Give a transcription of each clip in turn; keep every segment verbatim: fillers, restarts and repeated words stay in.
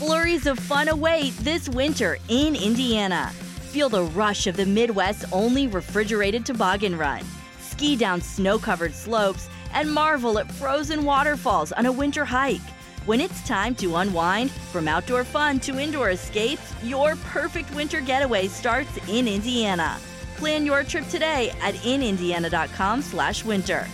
Flurries of fun await this winter in Indiana. Feel the rush of the Midwest's only refrigerated toboggan run. Ski down snow-covered slopes and marvel at frozen waterfalls on a winter hike. When it's time to unwind, from outdoor fun to indoor escapes, your perfect winter getaway starts in Indiana. Plan your trip today at in indiana dot com slash winter.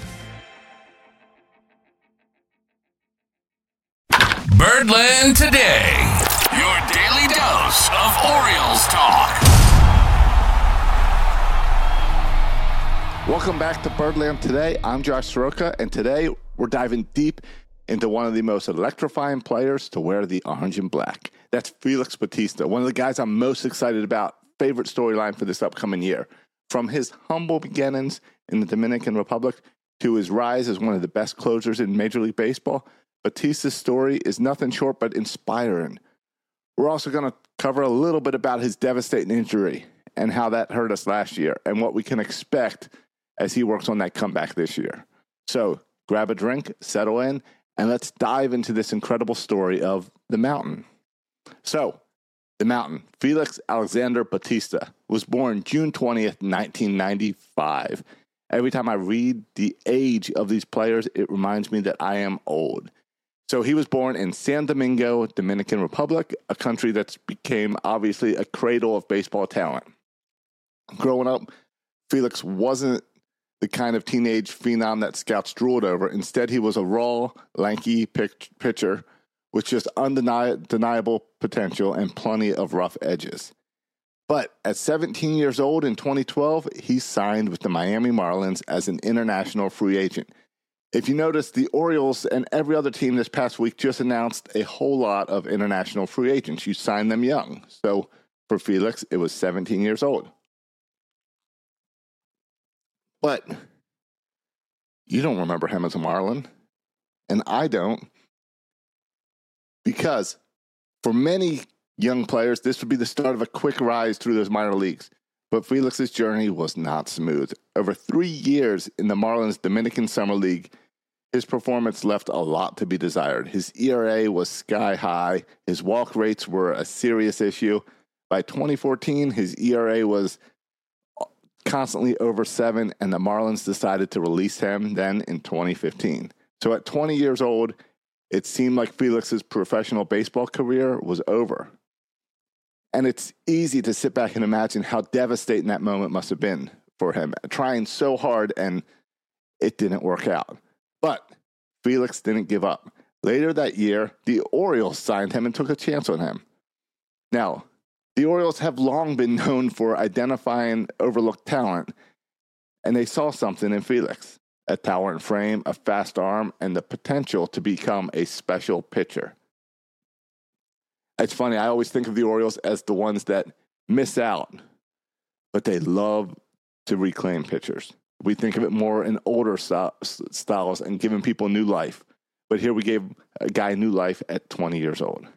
Birdland Today, your daily dose of Orioles talk. Welcome back to Birdland Today. I'm Josh Soroka, and today we're diving deep into one of the most electrifying players to wear the orange and black. That's Felix Bautista, one of the guys I'm most excited about. Favorite storyline for this upcoming year. From his humble beginnings in the Dominican Republic to his rise as one of the best closers in Major League Baseball, Bautista's story is nothing short but inspiring. We're also going to cover a little bit about his devastating injury and how that hurt us last year and what we can expect as he works on that comeback this year. So grab a drink, settle in, and let's dive into this incredible story of the Mountain. So, the Mountain, Felix Alexander Bautista, was born June twentieth, nineteen ninety-five. Every time I read the age of these players, it reminds me that I am old. So he was born in San Domingo, Dominican Republic, a country that's became obviously a cradle of baseball talent. Growing up, Felix wasn't the kind of teenage phenom that scouts drooled over. Instead, he was a raw, lanky pitcher with just undeniable potential and plenty of rough edges. But at seventeen years old in twenty twelve, he signed with the Miami Marlins as an international free agent. If you notice, the Orioles and every other team this past week just announced a whole lot of international free agents. You signed them young. So for Felix, it was seventeen years old. But you don't remember him as a Marlin, and I don't, because for many young players, this would be the start of a quick rise through those minor leagues. But Felix's journey was not smooth. Over three years in the Marlins Dominican Summer League, his performance left a lot to be desired. His E R A was sky high. His walk rates were a serious issue. By twenty fourteen, his E R A was constantly over seven, and the Marlins decided to release him then in twenty fifteen. So at twenty years old, it seemed like Felix's professional baseball career was over. And it's easy to sit back and imagine how devastating that moment must have been for him, trying so hard and it didn't work out. But Felix didn't give up. Later that year, the Orioles signed him and took a chance on him. Now, the Orioles have long been known for identifying overlooked talent, and they saw something in Felix, a talent frame, a fast arm, and the potential to become a special pitcher. It's funny, I always think of the Orioles as the ones that miss out, but they love to reclaim pitchers. We think of it more in older styles and giving people new life. But here we gave a guy new life at twenty years old.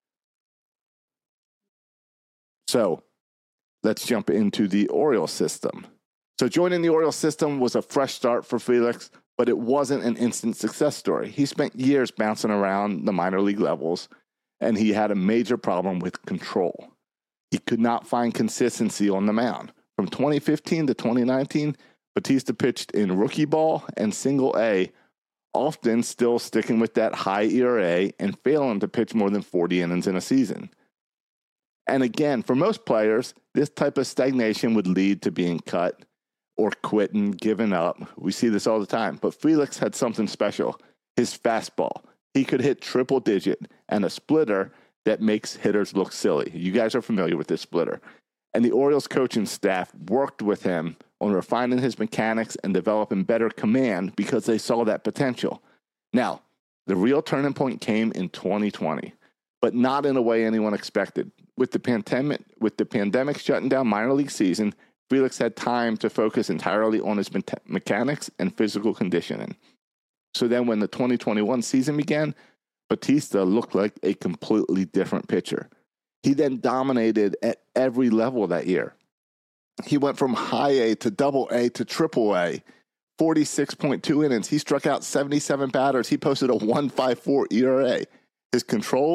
So let's jump into the Orioles system. So joining the Orioles system was a fresh start for Felix, but it wasn't an instant success story. He spent years bouncing around the minor league levels, and he had a major problem with control. He could not find consistency on the mound. From twenty fifteen to twenty nineteen, Bautista pitched in rookie ball and single A, often still sticking with that high E R A and failing to pitch more than forty innings in a season. And again, for most players, this type of stagnation would lead to being cut or quitting, giving up. We see this all the time. But Felix had something special. His fastball. He could hit triple digit and a splitter that makes hitters look silly. You guys are familiar with this splitter. And the Orioles coaching staff worked with him on refining his mechanics and developing better command because they saw that potential. Now, the real turning point came in twenty twenty, but not in a way anyone expected. With the pandemic, with the pandemic shutting down minor league season, Felix had time to focus entirely on his me- mechanics and physical conditioning. So then when the twenty twenty-one season began, Bautista looked like a completely different pitcher. He then dominated at every level that year. He went from high A to double A to triple A, forty-six point two innings. He struck out seventy-seven batters. He posted a one point five four E R A. His control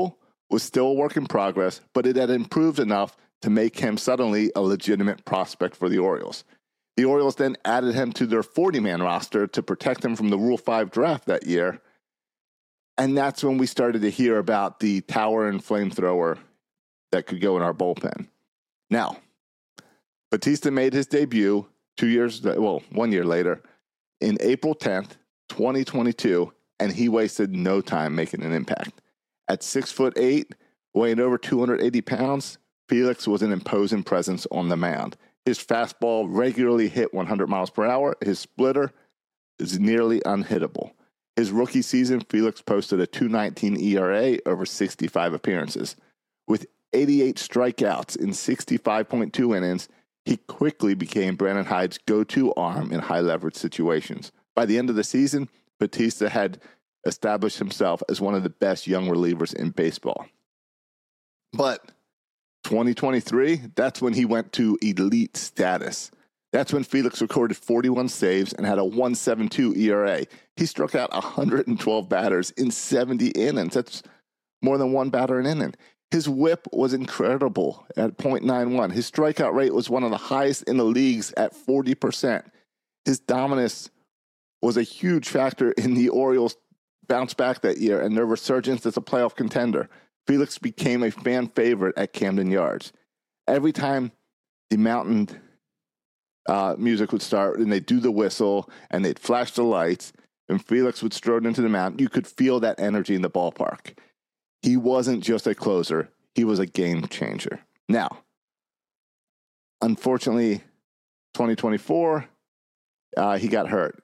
was still a work in progress, but it had improved enough to make him suddenly a legitimate prospect for the Orioles. The Orioles then added him to their forty-man roster to protect him from the Rule five draft that year. And that's when we started to hear about the tower and flamethrower that could go in our bullpen. Now, Bautista made his debut two years, well, one year later, in April tenth, twenty twenty-two, and he wasted no time making an impact. At six foot eight, weighing over two hundred eighty pounds, Felix was an imposing presence on the mound. His fastball regularly hit one hundred miles per hour. His splitter is nearly unhittable. His rookie season, Felix posted a two nineteen E R A over sixty-five appearances. With eighty-eight strikeouts in sixty-five point two innings, he quickly became Brandon Hyde's go-to arm in high-leverage situations. By the end of the season, Bautista had established himself as one of the best young relievers in baseball. But twenty twenty-three, that's when he went to elite status. That's when Felix recorded forty-one saves and had a one point seven two E R A. He struck out one hundred twelve batters in seventy innings. That's more than one batter an inning. His whip was incredible at point nine one. His strikeout rate was one of the highest in the leagues at forty percent. His dominance was a huge factor in the Orioles' bounce back that year and their resurgence as a playoff contender. Felix became a fan favorite at Camden Yards. Every time the Mountain uh, music would start and they'd do the whistle and they'd flash the lights and Felix would strode into the mound, you could feel that energy in the ballpark. He wasn't just a closer. He was a game changer. Now, unfortunately, twenty twenty-four, uh, he got hurt.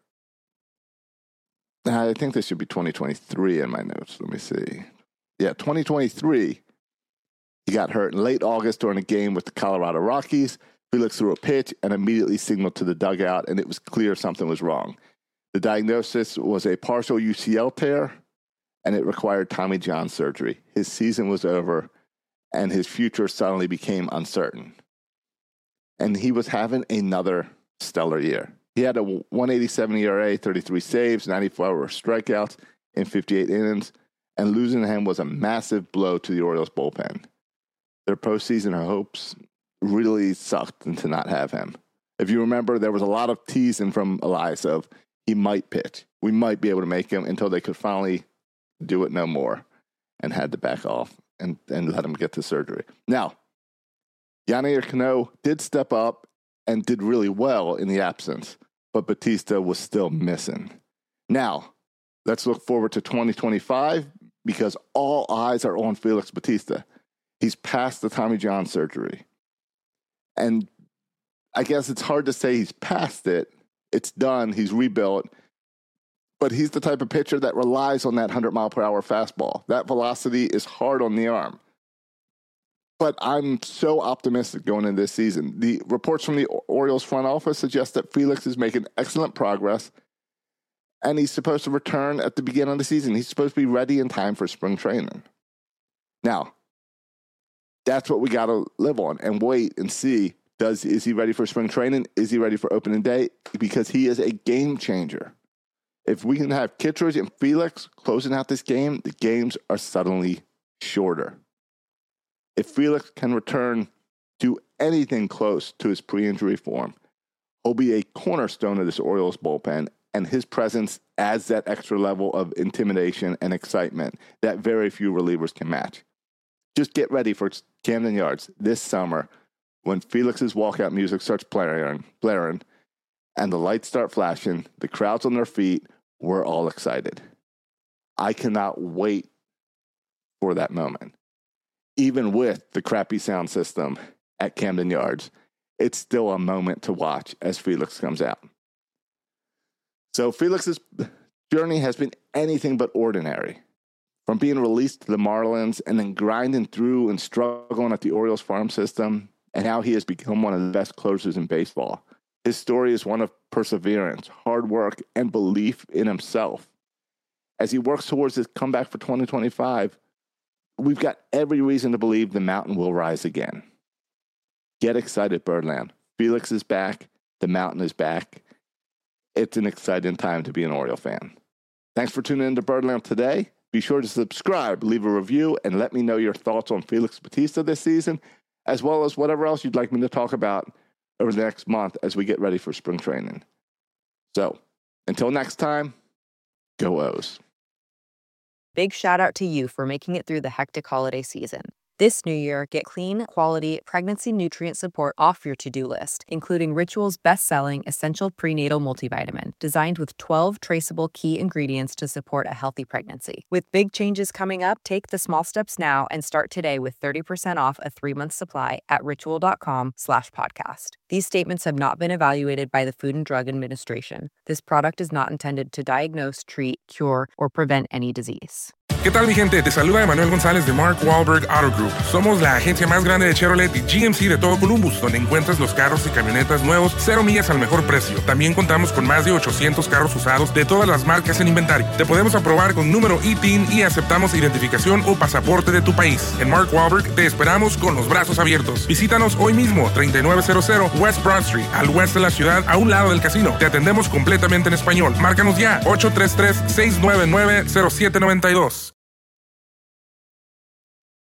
I think this should be twenty twenty-three in my notes. Let me see. Yeah, twenty twenty-three, he got hurt in late August during a game with the Colorado Rockies. Felix threw a pitch and immediately signaled to the dugout, and it was clear something was wrong. The diagnosis was a partial U C L tear, and it required Tommy John surgery. His season was over, and his future suddenly became uncertain. And he was having another stellar year. He had a one eighty-seven E R A, thirty-three saves, ninety-four strikeouts in fifty-eight innings, and losing him was a massive blow to the Orioles bullpen. Their postseason hopes really sucked to not have him. If you remember, there was a lot of teasing from Elias of he might pitch. We might be able to make him until they could finally do it no more and had to back off and, and let him get to surgery. Now, Yennier Cano did step up and did really well in the absence, but Bautista was still missing. Now, let's look forward to twenty twenty-five because all eyes are on Felix Bautista. He's past the Tommy John surgery. And I guess it's hard to say he's past it. It's done. He's rebuilt. But he's the type of pitcher that relies on that one hundred mile per hour fastball. That velocity is hard on the arm. But I'm so optimistic going into this season. The reports from the Orioles front office suggest that Felix is making excellent progress, and he's supposed to return at the beginning of the season. He's supposed to be ready in time for spring training. Now, that's what we got to live on and wait and see. Does is he ready for spring training? Is he ready for opening day? Because he is a game changer. If we can have Kittredge and Felix closing out this game, the games are suddenly shorter. If Felix can return to anything close to his pre-injury form, he'll be a cornerstone of this Orioles bullpen, and his presence adds that extra level of intimidation and excitement that very few relievers can match. Just get ready for Camden Yards this summer when Felix's walkout music starts blaring, blaring and the lights start flashing, the crowd's on their feet, we're all excited. I cannot wait for that moment. Even with the crappy sound system at Camden Yards, it's still a moment to watch as Felix comes out. So Felix's journey has been anything but ordinary. From being released to the Marlins and then grinding through and struggling at the Orioles farm system, and now he has become one of the best closers in baseball. His story is one of perseverance, hard work, and belief in himself. As he works towards his comeback for twenty twenty-five, we've got every reason to believe the mountain will rise again. Get excited, Birdland. Felix is back. The mountain is back. It's an exciting time to be an Oriole fan. Thanks for tuning in to Birdland today. Be sure to subscribe, leave a review, and let me know your thoughts on Felix Bautista this season, as well as whatever else you'd like me to talk about over the next month as we get ready for spring training. So, until next time, go O's. Big shout out to you for making it through the hectic holiday season. This new year, get clean, quality, pregnancy nutrient support off your to-do list, including Ritual's best-selling Essential Prenatal Multivitamin, designed with twelve traceable key ingredients to support a healthy pregnancy. With big changes coming up, take the small steps now and start today with thirty percent off a three-month supply at ritual.com slash podcast. These statements have not been evaluated by the Food and Drug Administration. This product is not intended to diagnose, treat, cure, or prevent any disease. ¿Qué tal, mi gente? Te saluda Emanuel González de Mark Wahlberg Auto Group. Somos la agencia más grande de Chevrolet y G M C de todo Columbus, donde encuentras los carros y camionetas nuevos, cero millas al mejor precio. También contamos con más de ochocientos carros usados de todas las marcas en inventario. Te podemos aprobar con número I T I N y aceptamos identificación o pasaporte de tu país. En Mark Wahlberg te esperamos con los brazos abiertos. Visítanos hoy mismo, treinta y nueve cero cero West Broad Street, al oeste de la ciudad, a un lado del casino. Te atendemos completamente en español. Márcanos ya, ocho tres tres, seis nueve nueve, cero siete nueve dos.